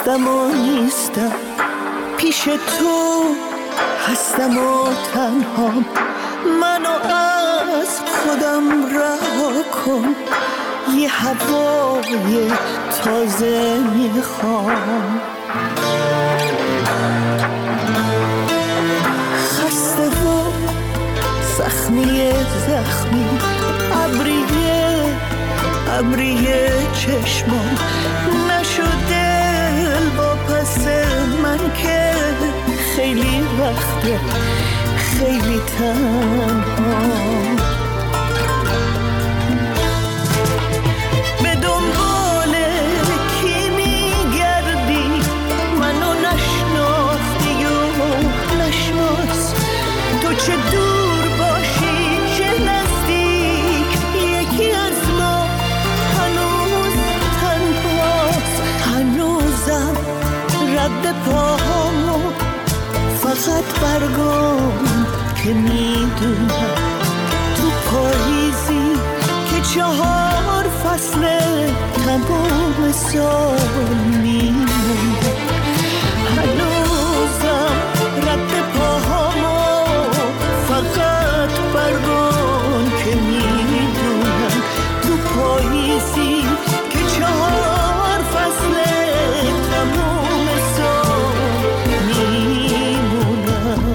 هستم و نیستم، پیش تو هستم و تنها، منو از خودم رها کن، یه هوای تازه میخوام. خسته و زخمی ابریه چشمام، نشده با پس من که خیلی وقته خیلی تنها. به دنبال کی میگردی؟ منو نشناختی و نشناس، تو چه دور باشی چه نزدیک، یکی از ما هنوز تنهاست. هنوزم رد پاهامو فقط برگام که میدونم تو پاییزی که 4 فصل تمام سال میمونم. هنوزم رد پاهامو فقط برگام که میدونم تو پاییزی که 4 فصل تمام سال میمونم.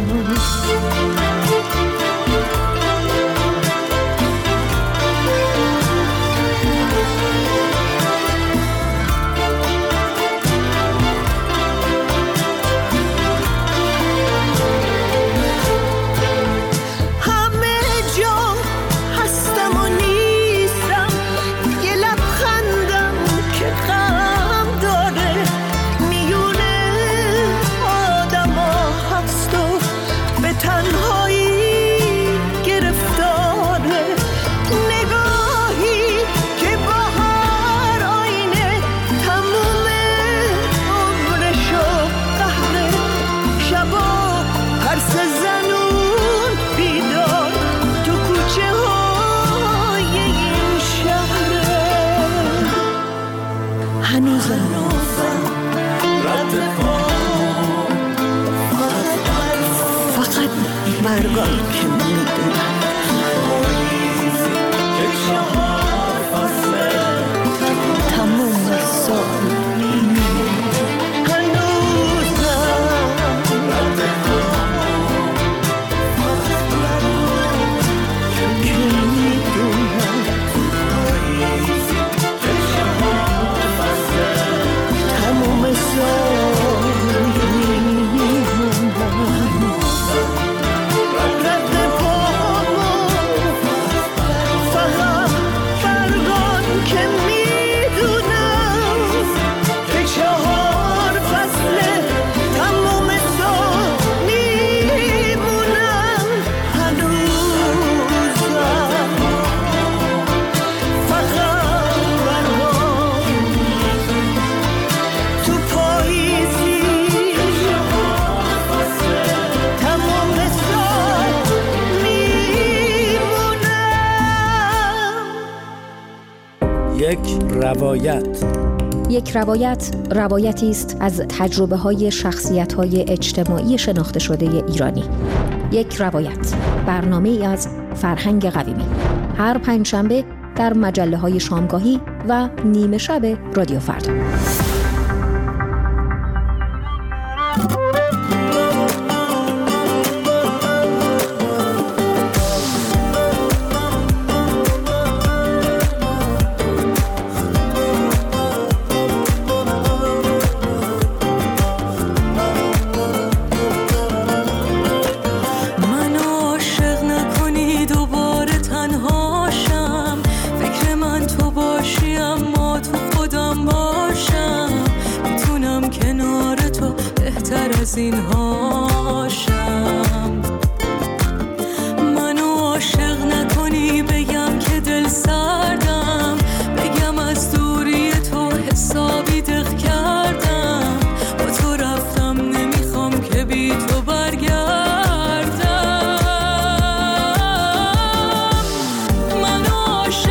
یک روایت روایتی است از تجربه‌های شخصیت‌های اجتماعی شناخته شده ایرانی. یک روایت، برنامه‌ای از فرهنگ قویمی، هر پنجشنبه در مجله‌های شامگاهی و نیمه شب رادیو فردا.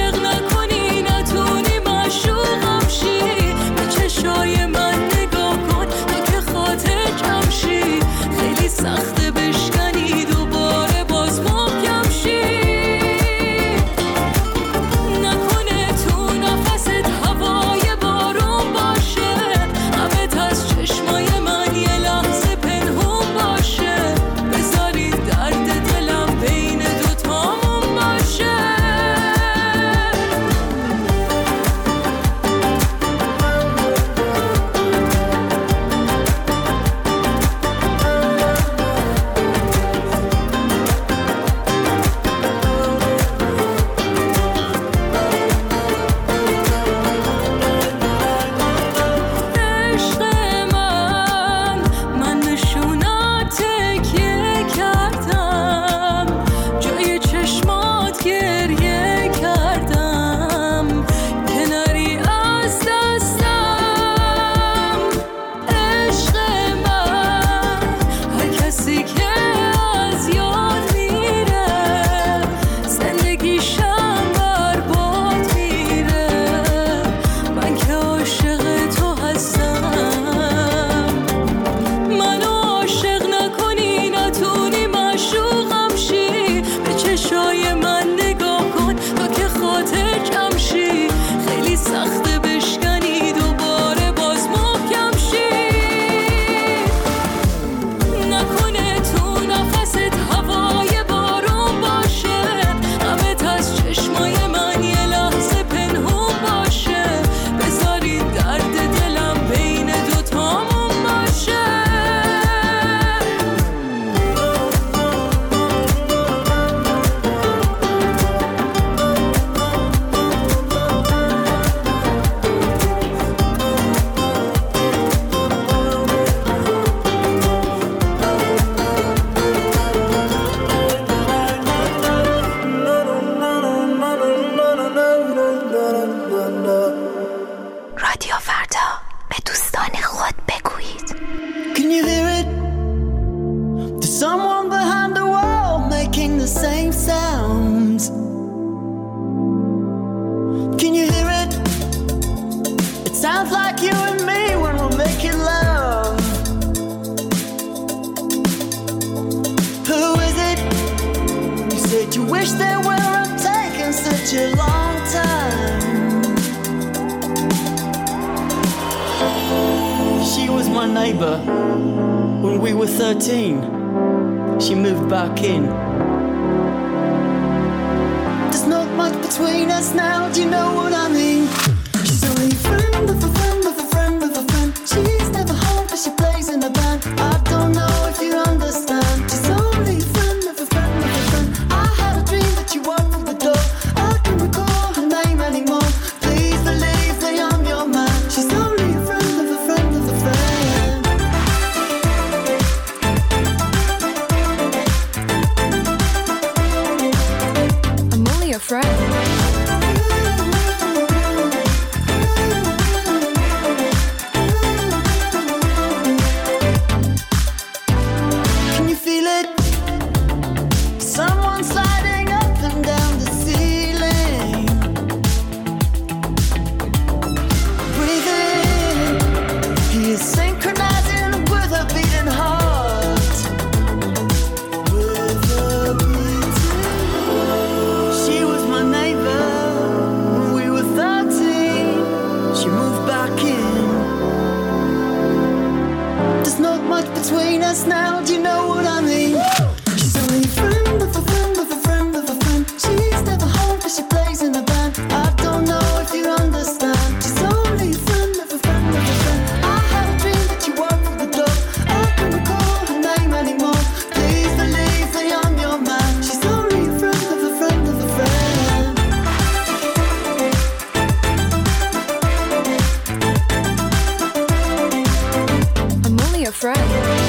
عاشق نکنی نتونی معشوقم شی، به چشای من نگاه کن neighbour when we were 13. She moved back in. There's not much between us now, do you know what I mean? She's only a friend of a friend of a friend of a friend. She's never home but she plays in a band. I don't know if you understand. She's only a friend of a friend of a friend. I had a dream that you walked through the door. I can't recall her name anymore. Please believe that I'm your man. She's only a friend of a friend of a friend. I'm only a friend. Between us now, do you know what I mean? She's only a friend of a friend of a friend of a friend. She's never home but she plays in a band. I don't know if you understand. She's only a friend of a friend of a friend. I had a dream that you walked through the door. I can't recall her name anymore. Please believe that I'm your man. She's only a friend of a friend of a friend. I'm only a friend.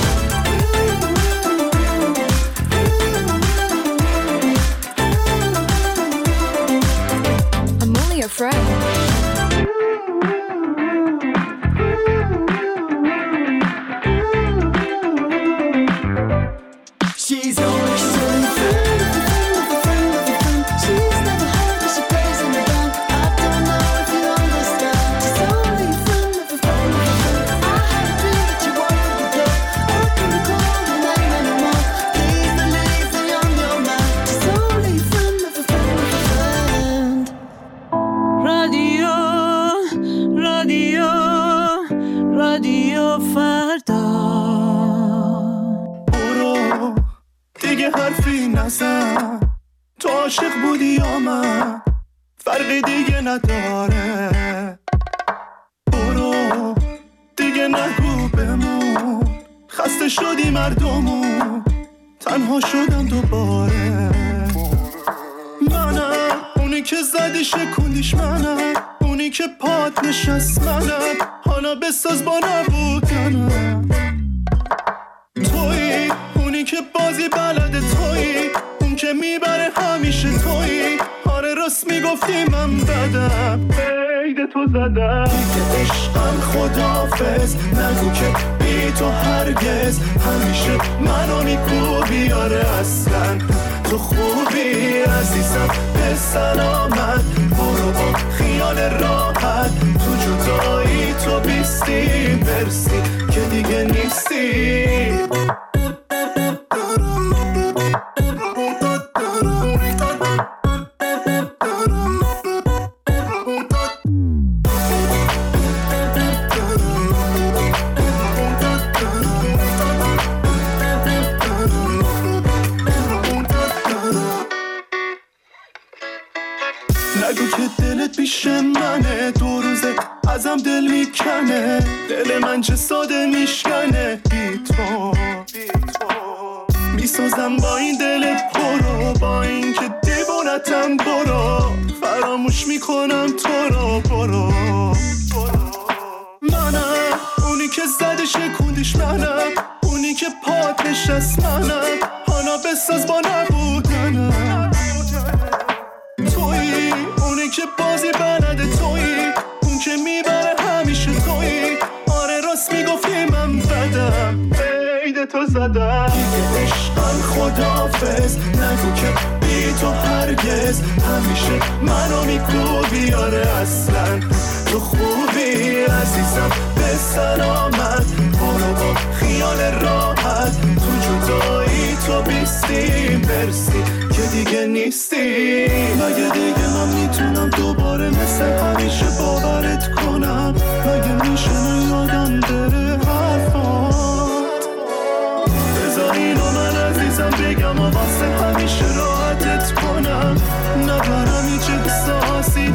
I'm only a friend. She's only a friend of a friend of a friend of a friend. She's never home but she plays in a band. I don't know if you understand. She's only a friend of a friend of a friend. I had a dream that you walked through the door. I can't recall her name anymore. Please believe that I'm your man. She's only a friend of a friend of a friend. رادیو رادیو رادیو فردا. برو دیگه حرفی نزن، تو عاشق بودی یا من، فرقی دیگه نداره. برو دیگه نگو بمون، خسته شدی مردمون، تنها شدم دوباره. منم اونی که زدی شکوندیش، منم اونی که پات نشست، منم حالا بساز با نبودنم. تویی اونی که بازی بلده، تویی اون که میبره همیشه، تویی آره راست میگفتی من بدم، عید تو زدم. دیگه عشقم خداحافظ، نگو که بی تو هرگز، همیشه منو میکوبی آره اصلا تو خوبی عزیزم به سلامت. برو با خیال راحت، تو جدایی تو بیستی برسی که دیگه نیستی. نگو که دلت پیش منه، دو روزه ازم دل میکنه، دل من چه ساده میشکنه بی تو. میسازم با این دل پرو، با این که دیوونتم، برو فراموش میکنم تو رو. برو منم اونی که زده شکوندیش، منم اونی که پات نشست، منم حالا بساز با نبودنم. تویی اونی که بازی بلده، تویی اون که میبره همیشه، تویی آره راست میگفتی من بدم، عید تو زدم. دیگه عشقم خداحافظ، نگو که بی تو هرگز، همیشه منو میکوبی آره اصلا تو خوبی عزیزم به سلامت. برو با خیال راحت، تو جدایی تو بیستی برسی که دیگه نیستی. مگه دیگه من میتونم دوباره مثل همیشه باورت کنم؟ مگه میشه من یادم بره حرفا اما واسه همیشه راحتت کنم، ندارم هیچ احساسی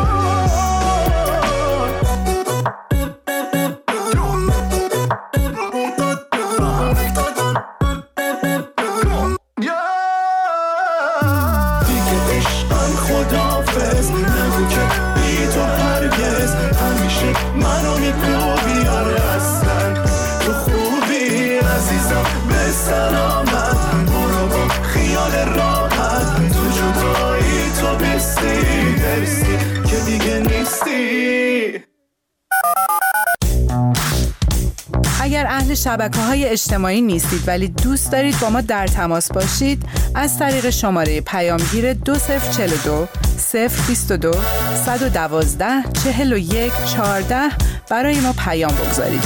منو میکوبی، آره اصلا تو خوبی عزیزم، به سلامت برو با خیال راحت، تو جدایی تو بیستی درستی که دیگه نیستی. اگر اهل شبکه‌های اجتماعی نیستید ولی دوست دارید با ما در تماس باشید، از طریق شماره پیامگیر 2042 022 112 41 14 برای ما پیام بگذارید.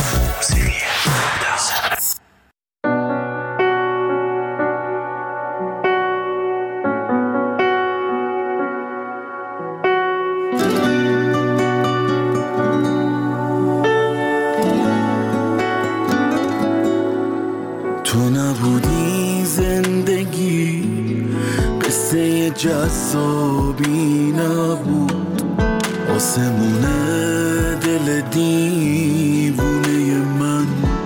تو نبودی زندگی قصه جذابی نبود، آسمونه دل دیوونه من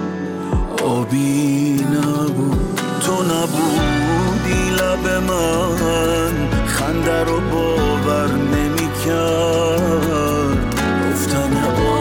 آبی نبود. تو نبودی لب من خنده رو باور نمی کرد، گفتن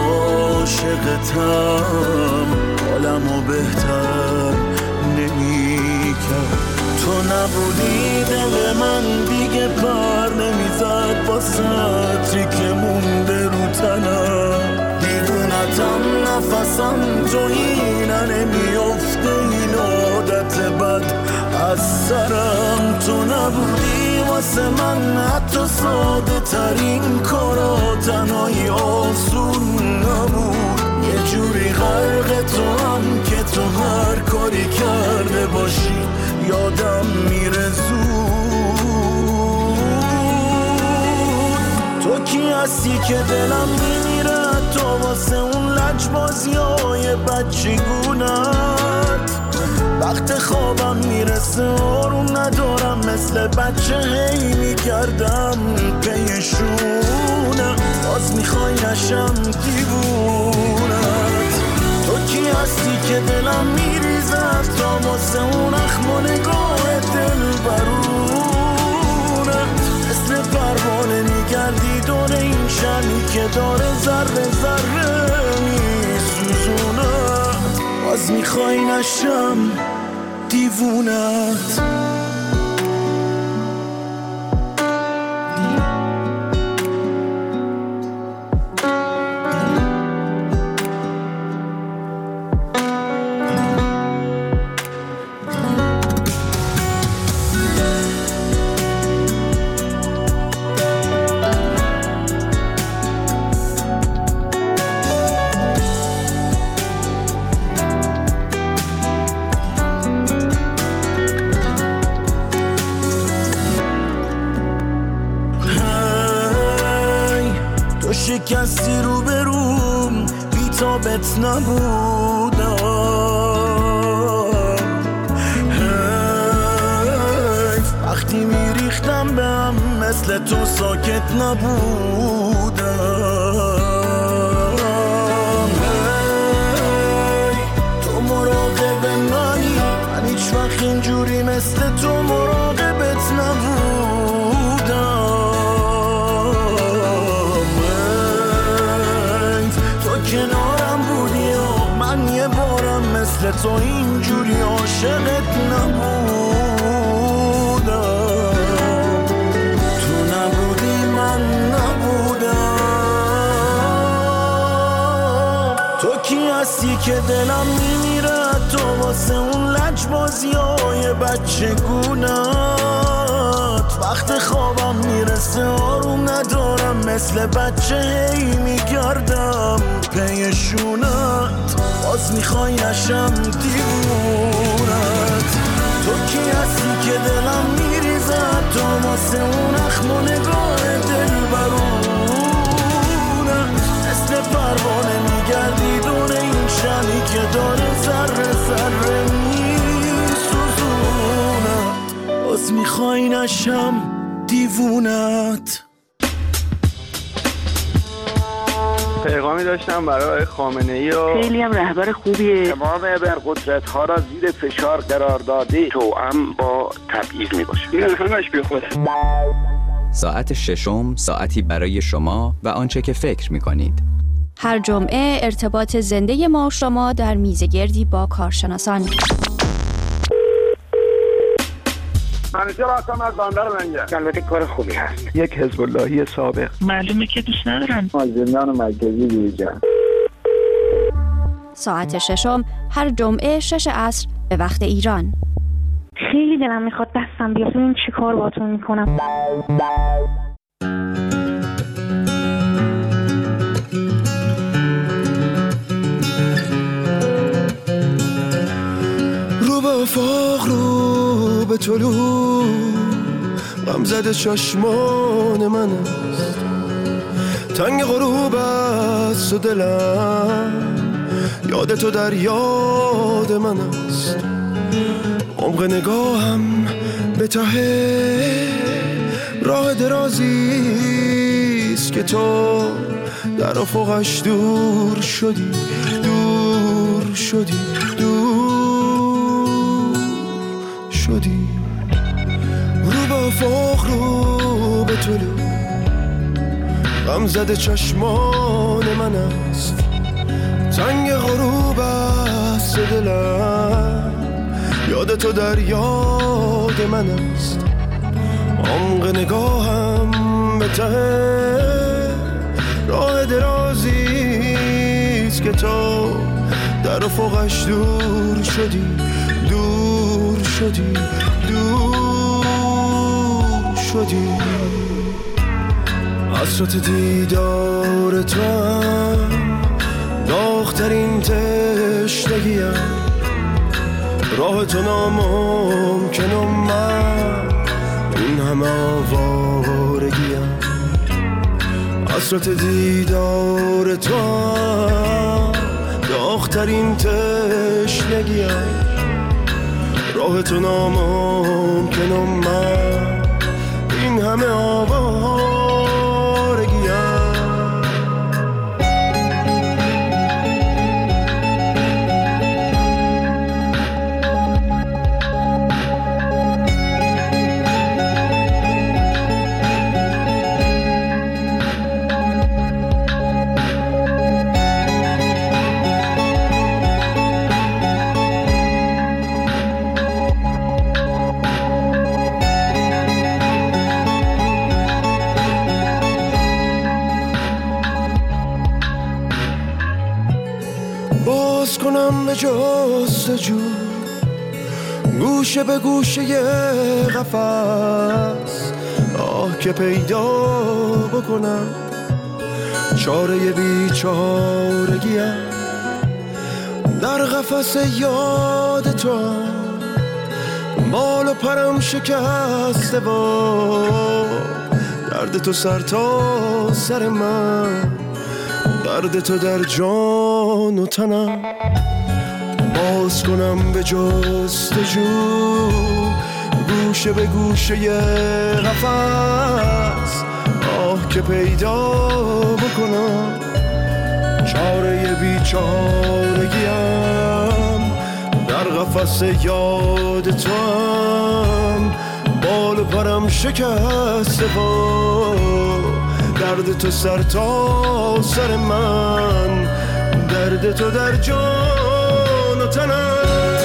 عاشقتم حالمو بهتر نمی کرد. تو نبودی دل من دیگه پر نمیزد با سطری که مونده رو تنم، دیوونتم نفسم تو اینه نمیافته این عادت بد از سرم. تو نبودی واسه من حتی ساده ترین کارا تنهایی آسون نبود، یه جوری غرق تو هم که تو هر کاری کرده باشی یادم میره زود. تو کی هستی که دلم میمیره تو واسه اون لجبازیای بچگونت، وقت خوابم میرسه آروم ندارم مثل بچه هی میگردم پیشونه، باز میخوای نشم دیوونت. تو کی هستی که دلم میریزد تا واسه اون اخم و نگاه دل برونه، مثل پروانه میگردی دور این شمی که داره ذره ذره میسوزونه، باز میخوای نشم دیوونت. شکستی رو بروم بی تابت نبودم، وقتی میریختم به هم مثل تو ساکت نبودم. تو مراقب منی، من هیچ وقت اینجوری مثل تو مراقبت نبودم. کنارم بودی و من یه بارم مثل تو اینجوری عاشقت نبودم. تو نبودی من نبودم. تو کی هستی که دلم میمیره تو واسه اون لجبازیای بچگونت، وقت خوابم میرسه آروم ندارم مثل بچه هی میگردم پیشونت، باز میخوای نشم دیوونت. تو کی هستی که دلم میریزد تو واسه اون اخم و نگاه دل برونه، مثل پروانه میگردی دور این شمی که داره ذره ذره میسوزونه، باز میخوای نشم دیوونت. پیغامی داشتم برای خامنه‌ای و خیلی هم رهبر خوبیه. امام ابرقدرت ها را زیر فشار قرار داده، توأم با تبعیض میباشه. این همش بیخوده. ساعت ششم، ساعتی برای شما و آنچه که فکر می‌کنید. هر جمعه ارتباط زنده ما و شما در میزگردی با کارشناسان. منیجر هستم از بندر منگه. البته کار خوبی هست. یک حزب اللهی سابق. معلومه که دوست ندارن. از زندان مرکزی بیرون. ساعت ششم هر جمعه 6 عصر به وقت ایران. خیلی دلم میخواد دستم بیاد ببینم چی کار باهاتون میکنم. رو به افاق، رو به طلوع، غم زده چشمان من است. تنگ غروب است و دلم یاد تو در یاد من است. عمق نگاهم به ته راه درازیست که تو در افقش دور شدی، دور شدی، دور شدی. رو به افق، رو به طلوع، غم زده چشمان من است. تنگ غروب است دلم یاد تو در یاد من است. عمق نگاهم به ته راه درازیست که تو در افقش دور شدی، دور شدی، دور شدی. حسرت دیدار تو هم داغ‌ترین تشنگیم. راه تو ناممکن و من این همه آوارگیم. حسرت دیدار تو هم داغ‌ترین تشنگیم. راه تو ناممکن و من این همه آوارگیم. باز کنم به جستجو، گوشه به گوشه قفس، آه که پیدا بکنم چاره بیچارگیم. در قفس یاد تو بال و پرم شکسته با درد تو سر تا سر من، درد تو در جان و تنم. باز کنم به جستجو، گوشه به گوشه قفس، آه که پیدا بکنم چاره بیچارگیم. در قفس یاد تو هم بال و پرم شکسته با درد تو سر تا سر من، درد تو در جان و تنم.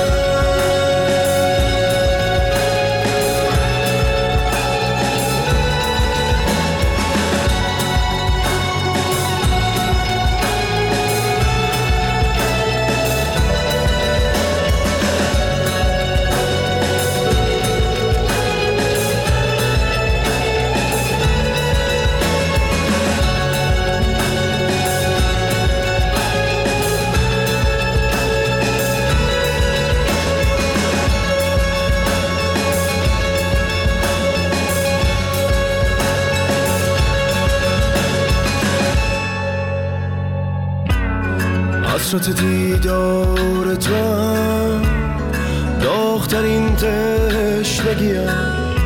حسرت دیدار تو هم داغ‌ترین تشنگیم.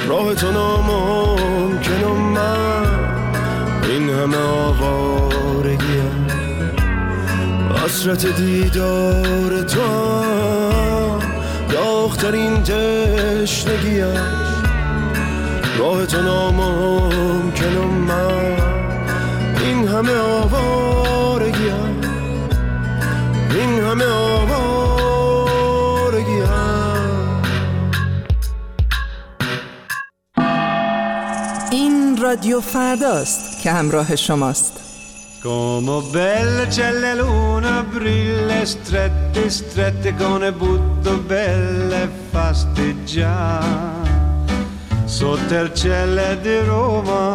راه تو ناممکن و من این همه آوارگیم، حسرت دیدار تو هم داغ‌ترین تشنگیم. راه تو ناممکن و من این همه آوارگیم، این همه آوارگیم. این رادیو فرداست که همراه شماست. Como belle c'è la luna brilla strette strette con le butto belle fasteggiare sotto il cielo di Roma.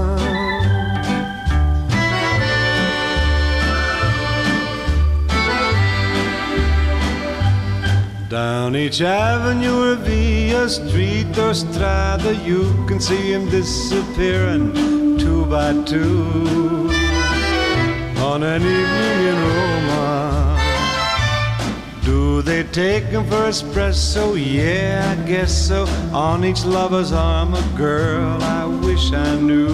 Down each avenue or via street or strada you can see him disappearing two by two on an evening in Roma. Do they take him for espresso? Yeah, I guess so. On each lover's arm a girl I wish I knew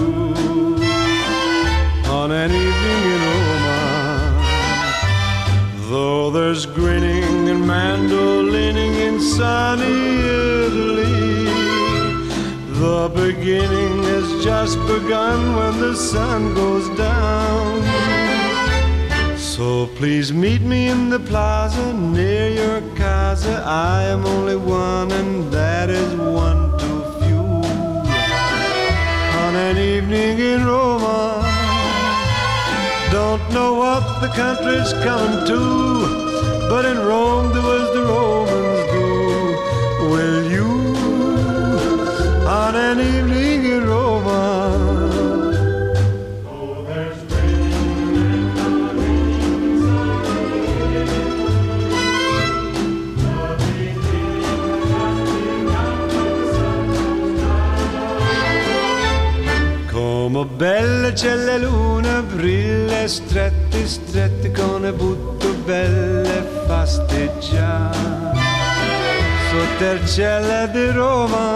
on an evening in Roma. Though there's grinning and mandolining in sunny Italy, the beginning has just begun when the sun goes down. So please meet me in the plaza near your casa. I am only one and that is one too few. On an evening in Roma, don't know what the country's coming to, but in Rome do as the Romans do. Will you, on an evening in Roma? Come belle c'è la luna brilla strette strette con le butto belle fasteggiare sotto il cielo di Roma.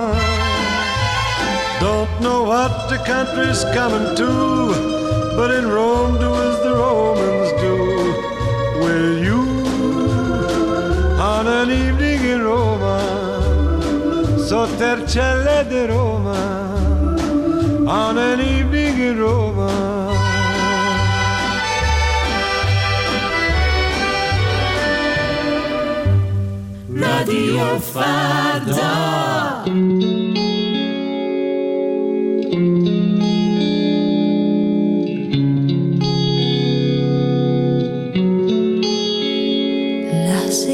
Don't know what the country's coming to, but in Rome do as the Romans do. Will you, on an evening in Roma, sotto il cielo di Roma, on an evening in Roma. رادیو فردا. لحظه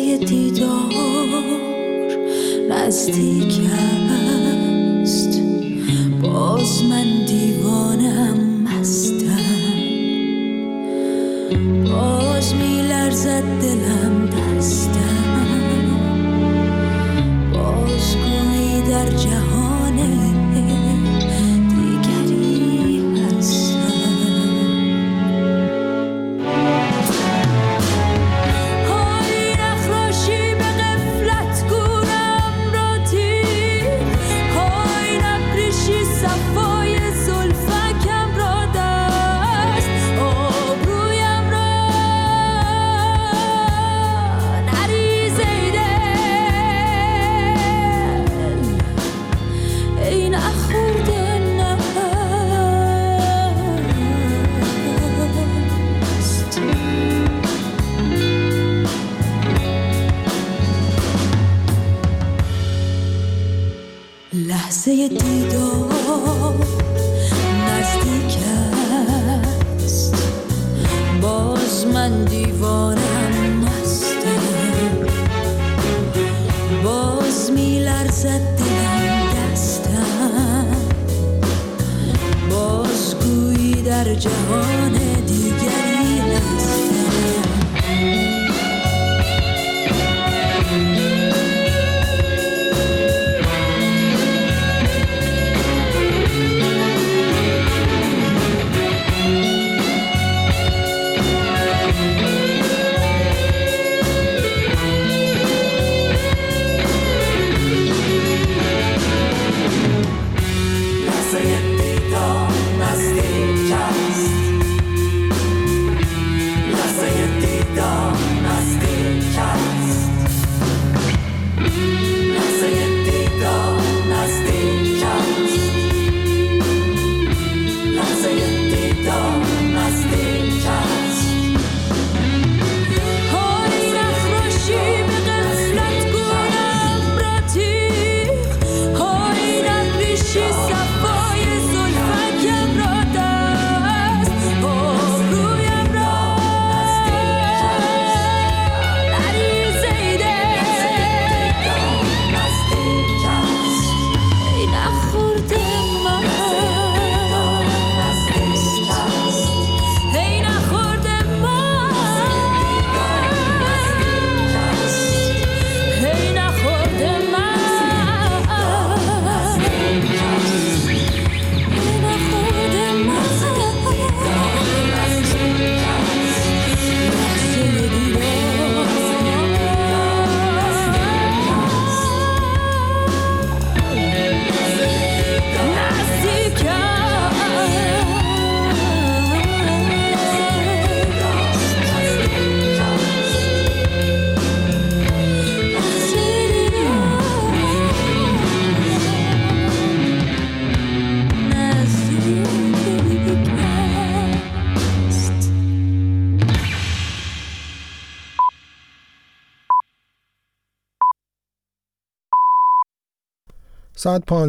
دیدار نزدیک است، باز من دیوانم مستم، باز میلرزد دلم دستم، باز گویی در جهان دیگری هستم. های نخراشی به غفلت گورم را تیر، های نبریشی صفای زلفکم را دست، آبرویم را نریز ای دل، ای نخورده نست. لحظه دیدار نزدیک است، باز من دیوانم مستم، باز میلرزد دلم دستم، باز گویی در جهان دیگری هستم. ساعت